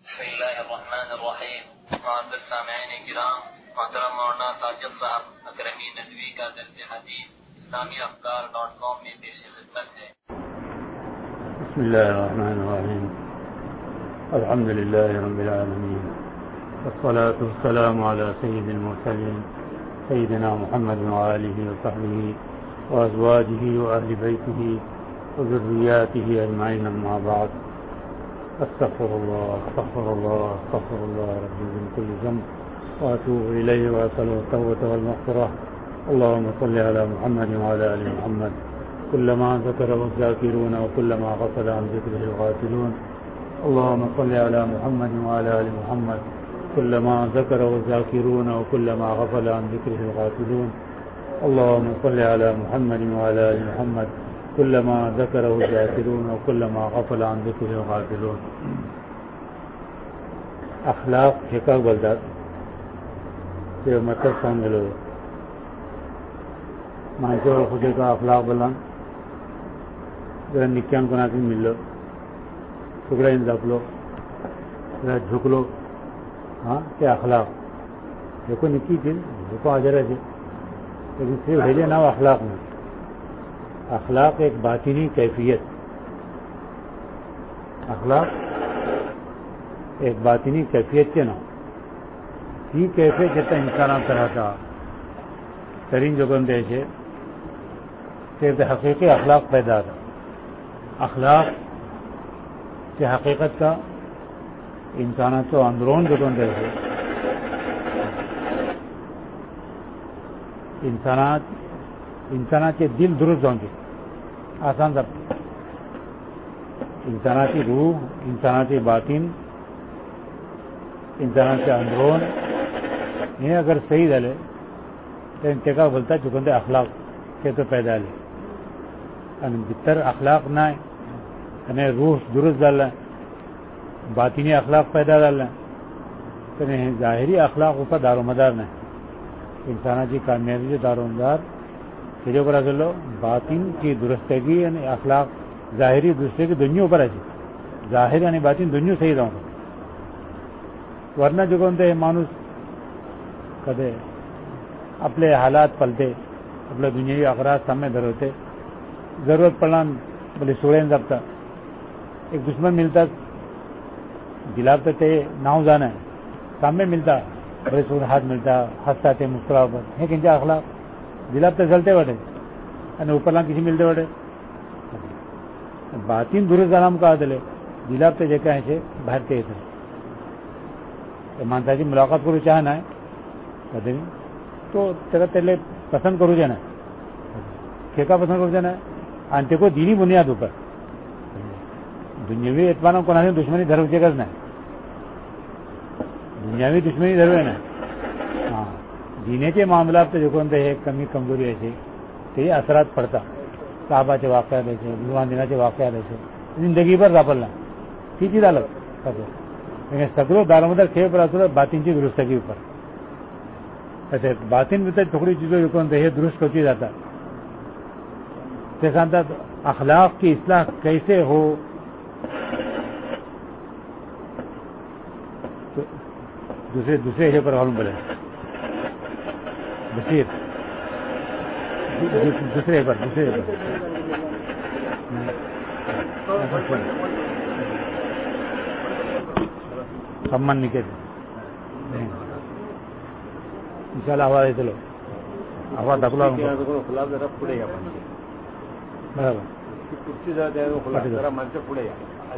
بسم اللہ الرحمن الرحیم. معزز سامعین کرام، محترم مولانا ساجد صاحب اکرمی ندوی کا درس حدیث اسلامیافکار.com میں پیش خدمت ہے. بسم اللہ الرحمن الرحیم. الحمد للہ رب العالمین، والصلاة والسلام علی سید المرسلین سیدنا محمد وآلہ وصحبہ وازواجہ وآل بیتہ وذریاتہ اجمعین، اما بعد. استغفر الله استغفر الله استغفر الله ربي من كل ذنب واتوب اليه واسال التوبه والمغفره. اللهم صل على محمد وعلى ال محمد كلما ذكره الذاكرون وكلما غفل عن ذكره الغافلون. اللهم صل على محمد وعلى ال محمد كلما ذكره الذاكرون وكلما غفل عن ذكره الغافلون. اللهم صل على محمد وعلى ال محمد كلما ذكره الذاكرون وكلما غفل عن ذكره الغافلون. اخلاق حقق بلدات کہ مطلب سمجھ لو مانچو خودے کا اخلاق بلان ذرا نکیان کو ناکن مل لو ٹکڑا انزاپ لو ذرا جھک لو. ہاں کیا اخلاق دیکھو نکی تھی دیکھو حاضر ہے لیکن صرف بھیجے نہ اخلاق میں. اخلاق ایک باطنی کیفیت، اخلاق ایک باطنی کیفیت کے نام یہ کیفیت جتا انسان طرح کا ترین جو بندے سے حقیقی اخلاق پیدا تھا. اخلاق کے حقیقت کا انسانات تو اندرون جو بندے سے انسانات کے دل درست ہوں گے آسان سب. انساناتی روح، انساناتی باطن، انسانات کے اندرون یہ اگر صحیح ڈالے تو انتقال بولتا چکندے اخلاق کے تو پیدا لے بہتر اخلاق نہ ہے روح درست ڈالنا باطنی اخلاق پیدا ڈالنا تو ظاہری اخلاق اوپر دار و مدار نہ انساناتی کامیابی جو دار و مدار جو پر لو باطن کی درستگی یعنی اخلاق ظاہری درستگی دنیا پر ایسی ظاہر یعنی باطن دنیا صحیح رہوں گا. ورنہ جو کہتے ہیں مانوس کدے اپنے حالات پلتے اپنے دنیاوی اخراج سامنے دھروتے ضرورت پڑنا بولے سوڑے ضبطہ ایک دشمن ملتا دلاتے تھے ناؤ جانا ہے سامنے ملتا بڑے سوڑ ہاتھ ملتا ہنستا تھے مسکراؤ پر ہے کنجا اخلاق دلاب تو چلتے بڑے اوپر نہ کسی ملتے بڑے باطن درست نام کا دلے دلاب تو جگہ ہے باہر کے مانتا جی ملاقات کرو چاہنا ہے کدے نہیں تو تیرا تیلے پسند کرو جانا کھیکا پسند کرو جانا ہے آنتے کو دینی بنیاد اوپر دنیاوی اعتبار کو نہ دشمنی دھرو جگہ نہ دنیاوی دشمنی دھرو ہے نا. ہاں دینے کے معاملات پہ جو کہتے ہیں کمی کمزوری ایسے تو یہ اثرات پڑتا صحابہ کے واقعات ایسے بھگوان دینا کے واقعات ایسے زندگی پر راپلنا سیچی ڈالو لیکن سکرو دارمدر کھیل پر اثر باطن کی درستگی اوپر ایسے باطن میں ٹکڑی چیزوں جو کہتے ہیں درست ہوتی جاتا. جیسا اخلاق کی اصلاح کیسے ہو دوسرے ہے پر معلوم بولے بصیر دوسرے پر سمان نکے ان شاء اللہ ہوا چلو ہوا دکلا پڑے گا برابر پڑے گا.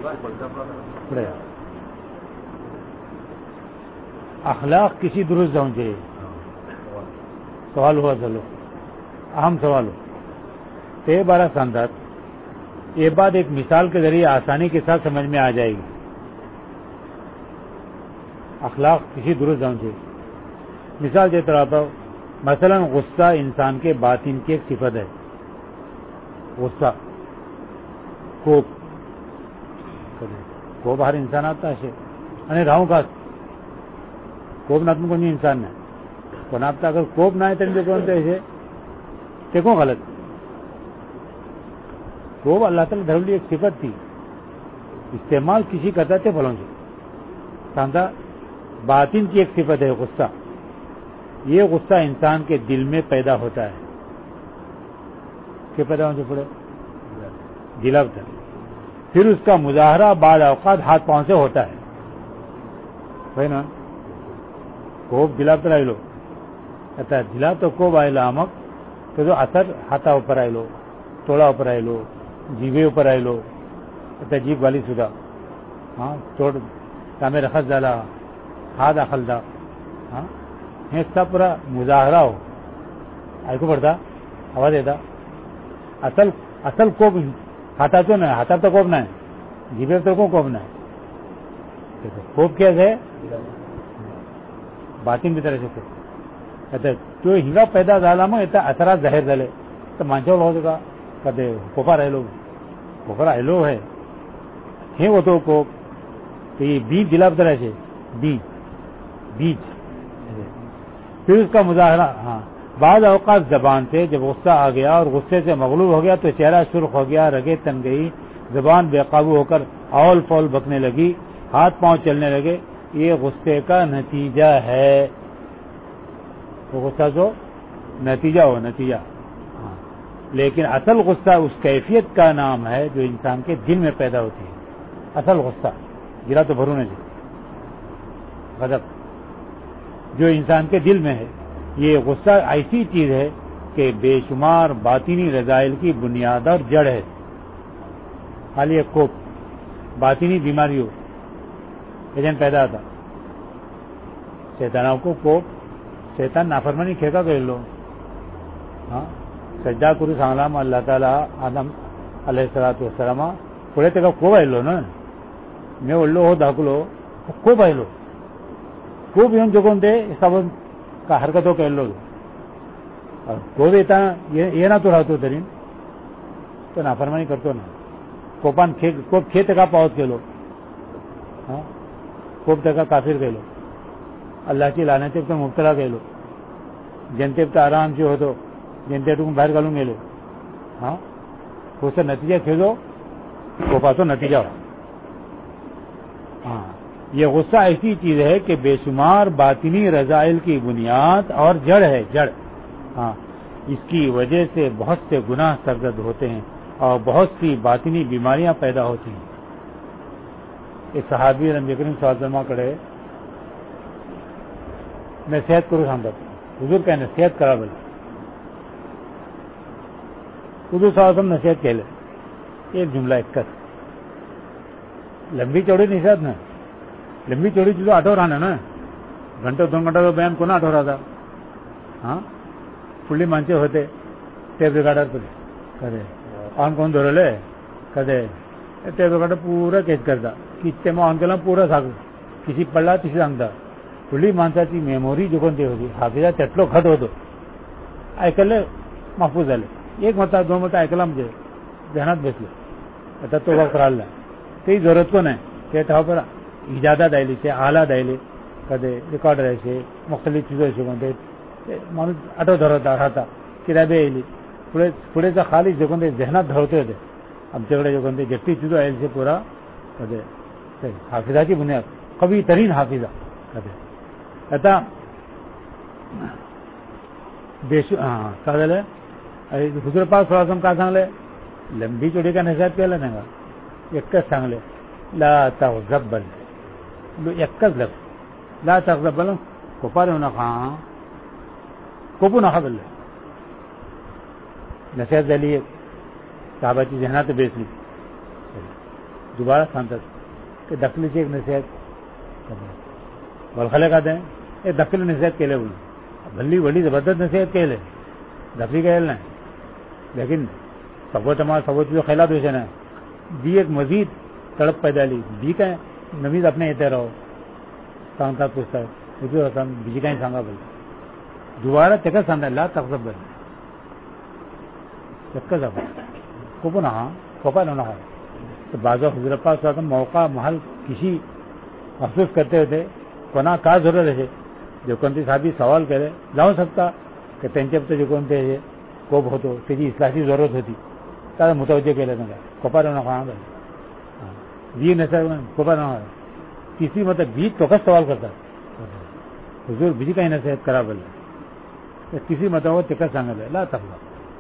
اخلاق کسی درست جاؤں چاہیے. سوال ہوا چلو اہم سوال ہو تو یہ بارہ ساندات یہ بات ایک مثال کے ذریعے آسانی کے ساتھ سمجھ میں آ جائے گی. اخلاق کسی درست جاؤں چاہیے. مثال دیتا رہتا ہوں مثلا غصہ انسان کے باطن کی ایک صفت ہے. غصہ کوپ ہر انسان آتا ہے یعنی راہوں کا کوپ نہ تم کو نہیں انسان ہے کون آپ اگر کوپ نہ ہے تو کون ایسے دیکھو غلط وہ اللہ تعالیٰ دھرم ایک صفت تھی استعمال کسی کرتا تھے بھلوں سے ساندا باطن کی ایک صفت ہے غصہ. یہ غصہ انسان کے دل میں پیدا ہوتا ہے. کیا پیدا ہونے سے پڑے دلابتا ہے. پھر اس کا مظاہرہ بعض اوقات ہاتھ پاؤں سے ہوتا ہے. ہے نا کوب دلابتا رہے لو کہتا ہے دلا تو کوب آئے لو آمک تو جو اثر ہاتھا اوپر آئے لو توڑا اوپر آئے لو جیوے اوپر آئے لو کہتا جیب والی سدا ہاں توڑ تامے رخص ڈالا ہاتھ اخل دا ہاں سب پورا مظاہرہ ہو آئی کو پڑتا آواز دیتا اصل کوب ہاتھا تو نہیں ہاتھا تو کوب نہ ہے جیبے تو کوب نہ ہے کوب کیا ہے باطن بھی طرح سے کہتے تو ہنگا پیدا ڈالا میں اتنا اثرات ظاہر ڈالے تو مانچو ہو چکا کہتے کوپا رہ لو کوپرا ہیلو ہے وہ تو کوپ تو یہ بیج دلا طرح سے بیج پھر اس کا مظاہرہ. ہاں بعض اوقات زبان سے جب غصہ آ گیا اور غصے سے مغلوب ہو گیا تو چہرہ سرخ ہو گیا رگیں تن گئی زبان بے قابو ہو کر اول فول بکنے لگی ہاتھ پاؤں چلنے لگے. یہ غصے کا نتیجہ ہے. وہ غصہ جو نتیجہ ہو نتیجہ. ہاں لیکن اصل غصہ اس کیفیت کا نام ہے جو انسان کے دل میں پیدا ہوتی ہے. اصل غصہ گرا تو بھرونے سے غضب جو انسان کے دل میں ہے. یہ غصہ ایسی چیز ہے کہ بے شمار باطنی رذائل کی بنیاد اور جڑ ہے. خالی ایک کوپ باطنی بیماری ہو ایجنٹ پیدا تھا شیطانوں کو کوپ شیطان نافرمانی کھیکا کر لو. ہاں سجدہ کرو سلام اللہ تعالیٰ آدم علیہ الصلوۃ والسلام پڑے تک کو بھائی نا میں ಒಳ್ಳು ಹೋದ ಹಾಕಲು ಕೋ ಬೈಲು ಕೋ ಬಿಯನ್ ಜೊಗೊಂಡೆ ಸಬ का हरकतों कह लो को देता ये ना तो रहतो तरी तो नाफरमानी करतो ना कोपान कोप खेत का पावत केलो हाँ कोप तक काफिर केलो अल्लाह की लानत तो मुब्तला केलो जनते आराम से होतो जनते तुम बाहर घालून गेलो हाँ उसका नतीजा खेलो कोपा तो नतीजा हो. हाँ یہ غصہ ایسی چیز ہے کہ بے شمار باطنی رذائل کی بنیاد اور جڑ ہے جڑ. ہاں اس کی وجہ سے بہت سے گناہ سرزد ہوتے ہیں اور بہت سی باطنی بیماریاں پیدا ہوتی ہیں. ایک صحابی نبی کریم صلی اللہ علیہ وسلم کڑے نصیحت کرو سامنے حضور کا نصیحت کرا بولے حضور صلی اللہ علیہ وسلم نصیحت کہلے ایک جملہ ایک لمبی چوڑی نصیحت نا لمبی چوڑی چیزوں آٹو رہا نا گھنٹوں 2 گھنٹہ بیان کو نہ آٹو رہا تھا. ہاں فلی مانچے ہوتے ٹیپ ریکارڈر پہ کدے آن کون دھو لے کدے ٹیپ ریکارڈر پورا کیچ کرتا کتنے میں آن کر پورا ساگ کسی پڑھا کسی سانگتا فلی مانساची मेमोरी जो कोणती होती हाफिजा चटलो खट होतो ऐकले महफूज झाले. एक मता 2 मता ऐकला म्हणजे ध्यानात बसले. आता तो वक्त राहिला काही जरूरत को नाही ते ठाव पर इजादा द्यायली ते आला द्यायले कदे रेकॉर्ड राहायचे मुख्तलिफ चीजों से म्हणते माणूस आठव धरता राहता किराबे येईल पुढेचा खाली जो कोणते ध्यानात धरवते होते आमच्याकडे जो कोणते जगती चीजों आहे से पूरा कदे हाफिजाची बुनियाद कवी तरीन हाफिजा कदे आता देश हां काय झालं हुजूर पाक सल्लल्लाहु अलैहि वसल्लम काय सांगले लंबी चोडी का नसीहत केलं नाही का एकच सांगले ला तगजबल एकच लग ला तगजबल कोपार नका कोपू नका बोलले नसीहत झाली साहेबाची जहनात बेसली दोबारा सांगतात की दखलीची एक नसीहत बलखले का दें ये दखली नसीहत केले बोल भल्ली बड़ी जबरदस्त नसीहत केले दखली कहल नहीं लेकिन सबो तमाम सबो चीजों खैला दोषे ना दी एक मजीद तड़प पैदा ली बी काय नवीज अपने येते रहो सांगतात पुस्तक हुजूर हसन बीजी काही सांगा बोल दोबारा त्याका सांगा ला तकजबल चक्कर जा कोपो ना कोपा ना तो बाजा हुजूर पास मौका महल किसी महसूस करते होते कोणा का जरूरत है जो कोणती साधी सवाल करे जाऊ शकता की त्यांच्यापर्यंत जे कोणते कोप होतो त्याची इस्लाची जरूरत होती त्याला मुतवज्जे केलं नका कोपा नका वी नसेल कोपा नका تیسری مطلب بیج تو کا سوال کرتا حضور بیجی کا نصیحت کرا بولے تیسری مطلب چکر سانگل ہے لا تخلا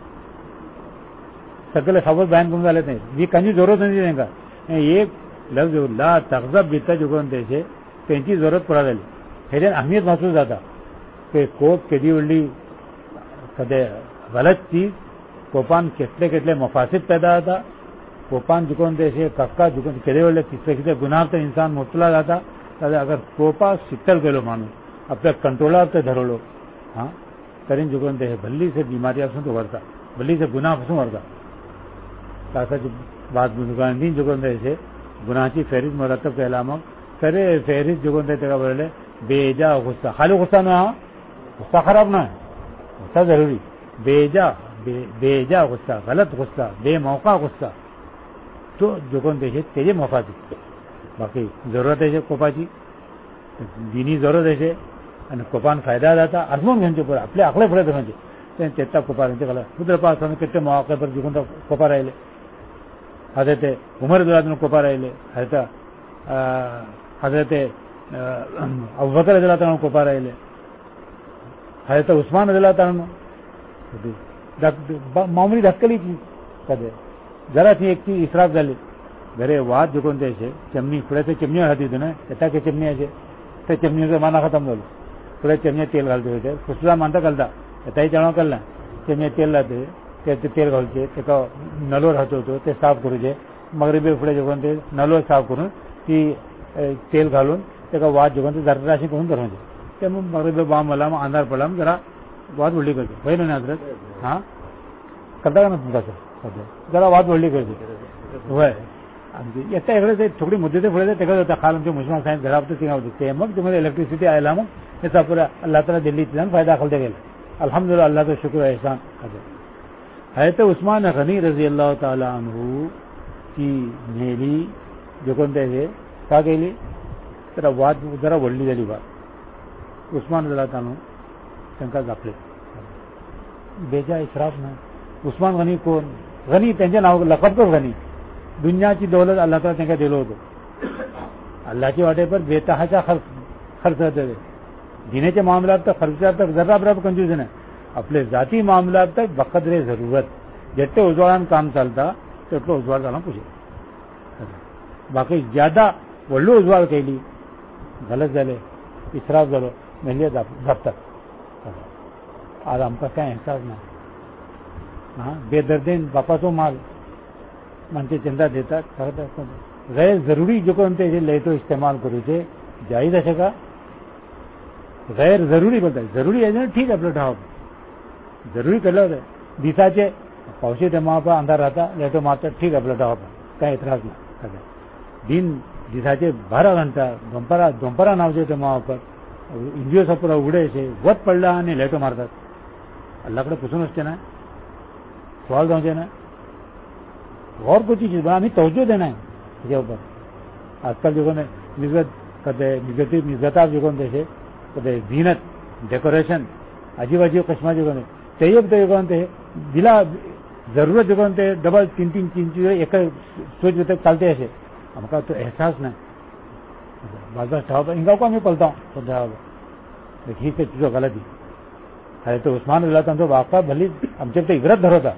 سکل خبر بیان کرنے والے تھے یہ کنجی ضرورت نہیں دیں گا ایک لفظ لا تغضب بیتا جو کہتے ہیں تینچی ضرورت پڑا گئی پھر اہمیت محسوس آتا کہ کوپ کدی ولی کدے غلط چیز کوپان کتنے مفاسد پیدا ہوتا کوپان جکونتے سے ککا جکون کدے ولی کتنے گناہ تو انسان مبتلا جاتا اگر کوپا ستر گلو مانو اب تک کنٹرولر تے دھرو لو ہاں کریں جکونتے ہیں بھلی سے بیماریاں تو ورتا بھلی سے گناہ پسوں ورتا تاکہ بات بزرگان دین جکونتے سے گناہ کی فہرست مرتب کے علامہ کرے فہرست جکونتے تھے بولے بے جا غصہ خالی غصہ نہ غصہ خراب نہ ہے غصہ ضروری بے جا غصہ غلط غصہ بے موقع غصہ تو جکونتے سے تیجے مفاد باقی ضرورت ہے کوپا کی دینی ضرورت ہے کوپان فائدہ جاتا ارمون گھنٹے پر اپنے اکلے پڑے گھنٹے چیتا کوپا رہتے خود پاس ہمیں کتنے مواقع پر جکن کوپا رہے حضرت عمر رضی اللہ عنہ کوپا رہے حضرت ابوبکر رضی اللہ عنہ کوپا رہے حضرت عثمان رضی اللہ عنہ معمولی دھکلی چیز کدے ذرا تھی ایک چیز اسراف ڈالی گھرے واد جو کون سے چمنی تھوڑے سے چمنیاں کھاتی تھی نا کہتا کہ چمنی ایسے تو چمنیوں سے مانا ختم کر لو تھوڑے چمنیاں تیل گالتے ہوئے خسلا مانتا کلتا کہتا ہی چڑھا کر لیں چمنیاں تیل لاتے تیل گھولتے نلو رہتے تو تے صاف کرو جائے مغربی پڑے جو کون نلو صاف کروں کہ تیل گھالوں تو واد جو کون ذرا راشی کون کروں جائے مغربی بام والا اندار پڑا ذرا بہت بڑی کرتے وہی نا حضرت ہاں کرتا کا نا تم کا ذرا بہت بڑی کرتے وہ تھوڑی مدد سے پڑے تھے خال مسلمان سائنس گھر تو مگ جو الیکٹریسٹی آئے مگ ایسا پورا اللہ تعالیٰ دلی فائدہ کھلتے گئے الحمد للہ اللہ کا شکر احسان حضرت عثمان غنی رضی اللہ تعالیٰ عنہ کی میری جو کونتے تھے کہا گئی تیرا واد ذرا وڈلی دلی بات عثمان رضی اللہ تعالیٰ شنکا داخلے بیجا اسراف نہ عثمان غنی کون غنی تینجا ناو لقب کر غنی دنیا کی دولت اللہ تعالیٰ تنکا دلو دو اللہ کے واٹے پر بے تحاشا خرچ ہوتے تھے جینے کے معاملات تک خرچات تک ذرا برابر کنجوس ہے اپنے ذاتی معاملات تک بقدر ضرورت جتنے اجوڑان کام چلتا تو اتنا اجوال کرنا پوچھے باقی زیادہ وڈو اجوال کے لیے غلط جلے اسراف جلو ملیے دفتر آج ہم کا کیا احساس نہ ہاں بے دردین باپا تو مال من سے چندہ دیتا غیر ضروری جو کونتے لے تو استعمال کرو تھے جائز ہے کا غیر ضروری بولتا ہے ضروری ہے ٹھیک ہے پلٹا ضروری کر لو دیسا چے پوچھے تھے وہاں پر اندر رہتا لیٹو مارتا ٹھیک ہے پلٹا کہیں اعتراض نہ دن دیسا چے 12 گھنٹہ دوپہرا ناوجے تھے وہاں پر انجیو سب پورا اڑے سے وقت پڑا نہیں لیٹو مارतात اللہ कडे पूछून असते ना सवाल जाऊ दे ना और कोई चीज बना हमें तवज्जो देना है इसके ऊपर आजकल जो है निजत कदे निजता जो है कदे जीनत डेकोरेशन अजीब अजीब कस्मा जो है चाहिए तो जो है दिला जरूरत जो है डबल 3 चीज एक सोच तक चलते ऐसे हमका तो एहसास नहीं बात बात इनका को मैं पलता हूँ देखिए से चीजों गलत ही है तो उस्मान रज़ी अल्लाह तो वाक़ा भली आमच्या ते इबरत धरवता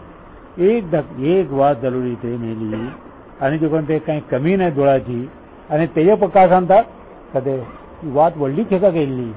एक वाद जरुरी ते मेली आणि जो कोणते काही कमी नाही डोळाची आणि तेजे पक्का सांगतात कदे वाद वडली ठेका गेली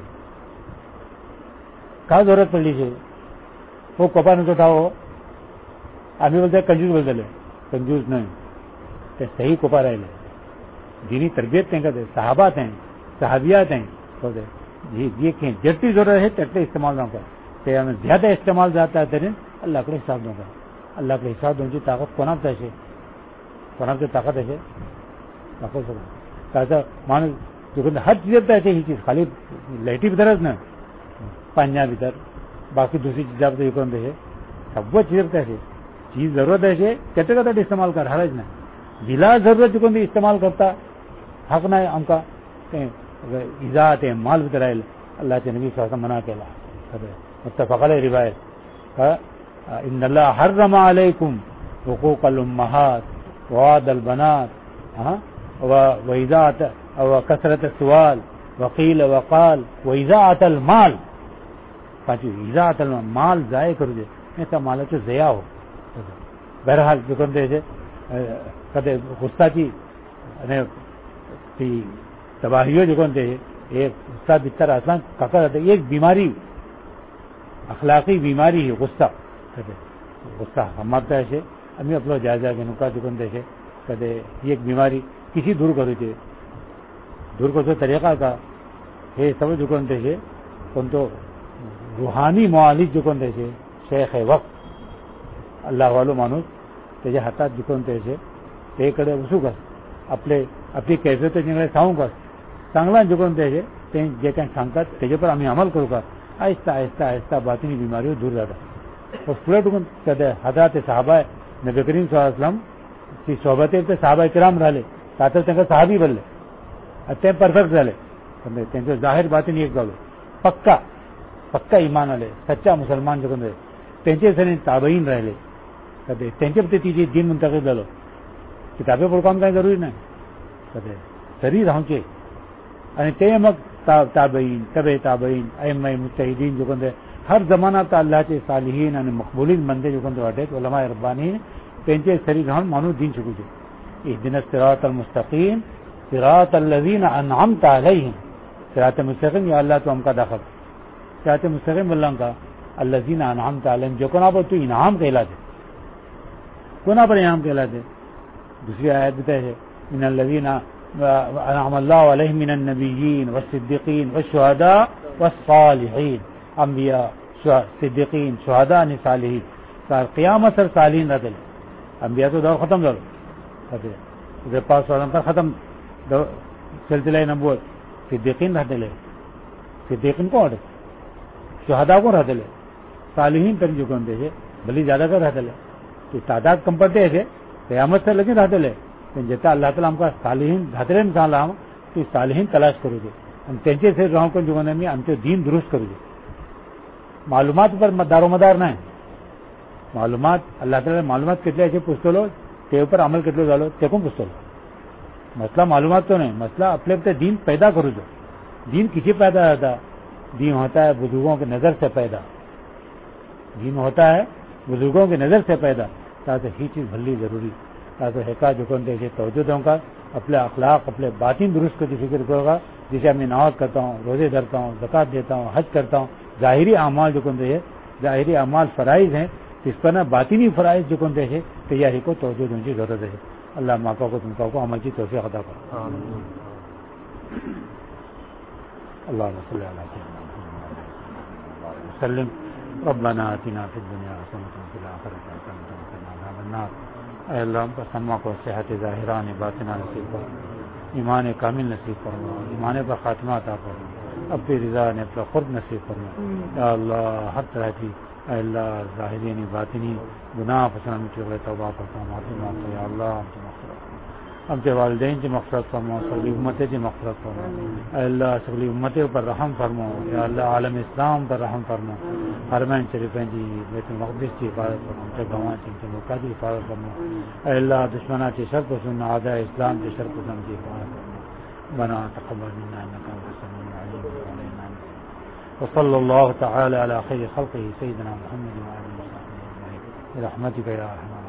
का जरूरत पडली छे वो कपा नको ठाओ आम्ही बोलते कंजूस बोलतले कंजूस नाही ते सही कोपा राहिले दीनी तरबियत नहीं करते सहाबात हैं सहाबियात हैं बोलते ये जितनी जरूरत है तटले इस्तेमाल ना कर ते हमें ज्यादा इस्तेमाल जाता है तेरे अल्लाह के हिसाब दूंगा अल्लाह के हिसाब दूंगी ताकत कोणाक तसे कोणाक ताकत है ताकत सगळं त्याचा माणूस जो हर चीज आहे ही चीज खाली लाईटी भितरच ना पाण्या भितर बाकी दूसरी चीजा भितर विकून दे सब चीज आहे चीज जरूरत है त्याच्या करता इस्तेमाल कर हरज ना बिला जरूरत जो इस्तेमाल करता हक नाही आमका इजात है माल भितर राहील अल्लाहचे नबी सहसा मना केला मुत्तफक़ अलैहि रिवायत इन्नल्लाह हर्रमा अलैकुम हुकूकल उम्महात ववादल बनात व इजात او کثرت سوال وقیل وقال واضاعت المال پانچ اضاعت المال مال ضائع کر دے ایسا مال تو ضیاع ہو بہرحال جو کرتے تھے کدے غصہ کی تباہیوں جو کرتے ہیں ایک غصہ بستر آسان ککر آتا ایک بیماری اخلاقی بیماری ہے غصہ غصہ ہمارتا ایسے ہمیں اپنا جائزہ کے نکا جو کرتے تھے کدے ایک بیماری کسی دور کرے تھے دور کرتے طریقہ کا یہ سب جو کرتے تھے کون تو روحانی معالج جو کرتے تھے شیخ وقت اللہ والو مانوس تجھے ہاتھ جکونتے تے کڑے اسو کر اپنی کیفیت جنگلے ساؤں کر چانگلا جکونتے جے کہیں سانگتا تجھے پر ہمیں عمل کرو کر آہستہ آہستہ آہستہ باطنی بیماریوں دور رہتا اور پورے ٹکن کہتے حضرات صحابہ نبی کریم صلی اللہ علیہ وسلم کی صحبتیں صحابہ کرام رہے تاتے تنگا صحابی بن لے اتنے پرفیکٹ رہے تین ظاہر باطنی ایک گالو پکا ایمان والے سچا مسلمان جو کہتے تینچے سے تابعین رہ لے کہتے تینچے پتے تیجے دین منتقل دلو کتابیں پڑھ کام کہیں ضروری نہیں کہتے شریر ہوں کے یعنی تے مک تابعین تابعین ائمہ مجتہدین جو کہتے ہر زمانہ تا اللہ کے صالحین یعنی مقبولین بندے جو کہتے واٹے علماء ربانی تینچے شریر ہوں مانو دین شکو جو اهدنا الصراط المستقیم صراط الذین انعمت علیہم صراط مستقیم یا اللہ تو ہم کا داخل صراط مستقیم اللہ کا الذین انعمت علیہم جو کنا پر تو انعام کہلاتے کنا پر انعام کہلاتے دوسری آیت بتائے ہے من الذین انعم اللہ علیہم من النبیین والصدیقین والشہداء والصالحین انبیاء صدیقین شہداء صالحین سار قیامت سر صالحین رہتے انبیاء تو دور ختم دور پاس پر ختم سلسلہ نبوت صدیقین رہتے لے صدیقین کون رہتے شہداء کو رہتے لے صالحین تک جو کون دے بلی زیادہ کر رہتے لے تو تعداد کم پڑتے ہیں قیامت سے لیکن رہتے لے جیسا اللہ تعالیٰ ہم کا صالحین رہتے لے انسان ہم تو صالحین تلاش کرو گے ہم تینچے سے رہوں کو جو میں ہم تو دین درست کرو گے معلومات پر دار و مدار نہ ہے معلومات اللہ تعالیٰ معلومات کتنے ایسے پوچھتے لو تے اوپر عمل کتنے ڈالو تے کو پوچھتے لو مسئلہ معلومات تو نہیں مسئلہ اپنے دین پیدا کرو جو دین کسی پیدا ہوتا دین ہوتا ہے بزرگوں کی نظر سے پیدا دین ہوتا ہے بزرگوں کی نظر سے پیدا تاکہ ہی چیز بھلی ضروری تاکہ حقا جو کون دیکھے توجہ دوں کا اپنے اخلاق اپنے باطن درست کرتی فکر کرو گا جسے میں نماز کرتا ہوں روزے دھرتا ہوں زکات دیتا ہوں حج کرتا ہوں ظاہری اعمال جو کون دیکھے ظاہری اعمال فرائض ہیں اس پر نہ باطنی فرائض جو کون دیکھے تیاری کو توجہ دوں کی ضرورت ہے اللہ ماپا کو تم کو عمل کی توفیق عطا کرو اللهم صل على سيدنا محمد وسلم ربنا آتنا في الدنيا حسنة وفي الآخرة حسنة وقنا عذاب النار اے اللہ ہم پر سما کو صحت ظاہرہ باطنہ نصیب فرما ایمان کامل نصیب فرما ایمان پر خاتمہ عطا فرما اپنی رضا نے اپنا خود نصیب فرما یا اللہ ہر طرح کی اے اللہ ظاہری باطنی گناہ پسند چغلے توبہ کرتا ہوں معافی مانگتا یا اللہ ہم سے مغفرت ہم سے والدین کی مغفرت فرما سگلی امتیں کی مغفرت فرما اے اللہ سگلی امتیں پر رحم فرما یا اللہ عالم اسلام پر رحم فرما حرمین شریفین کی بیت المقدس کی حفاظت فرما ہم سے گواں سے ملکہ کی حفاظت فرما اے اللہ دشمنہ کی شر پسند اعداء اسلام کی شر پسند کی حفاظت فرما بنا تقبل منا انک انت السمیع العلیم وعلینا وصلی اللہ تعالی علی خیر خلقہ سیدنا محمد وعلى آلہ وصحبہ اجمعین برحمتک یا ارحم